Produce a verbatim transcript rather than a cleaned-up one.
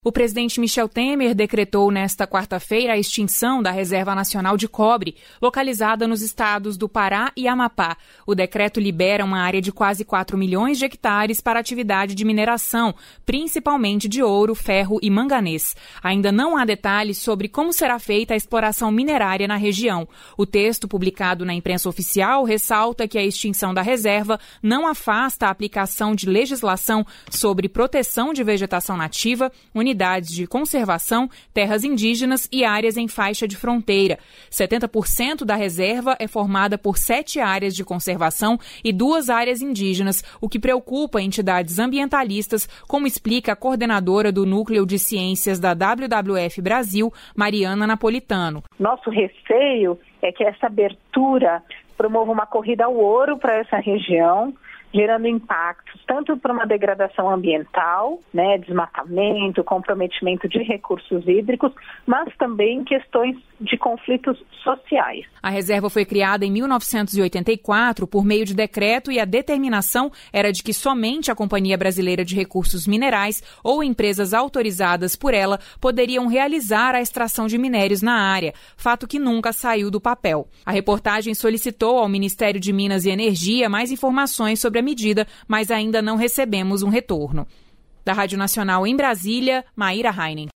O presidente Michel Temer decretou nesta quarta-feira a extinção da Reserva Nacional de Cobre, localizada nos estados do Pará e Amapá. O decreto libera uma área de quase quatro milhões de hectares para atividade de mineração, principalmente de ouro, ferro e manganês. Ainda não há detalhes sobre como será feita a exploração minerária na região. O texto, publicado na imprensa oficial, ressalta que a extinção da reserva não afasta a aplicação de legislação sobre proteção de vegetação nativa, unidades de conservação, terras indígenas e áreas em faixa de fronteira. setenta por cento da reserva é formada por sete áreas de conservação e duas áreas indígenas, o que preocupa entidades ambientalistas, como explica a coordenadora do Núcleo de Ciências da W W F Brasil, Mariana Napolitano. Nosso receio é que essa abertura promova uma corrida ao ouro para essa região, gerando impactos tanto para uma degradação ambiental, né, desmatamento, comprometimento de recursos hídricos, mas também questões de conflitos sociais. A reserva foi criada em mil novecentos e oitenta e quatro por meio de decreto e a determinação era de que somente a Companhia Brasileira de Recursos Minerais ou empresas autorizadas por ela poderiam realizar a extração de minérios na área, fato que nunca saiu do papel. A reportagem solicitou ao Ministério de Minas e Energia mais informações sobre a medida, mas ainda não recebemos um retorno. Da Rádio Nacional em Brasília, Maíra Heinen.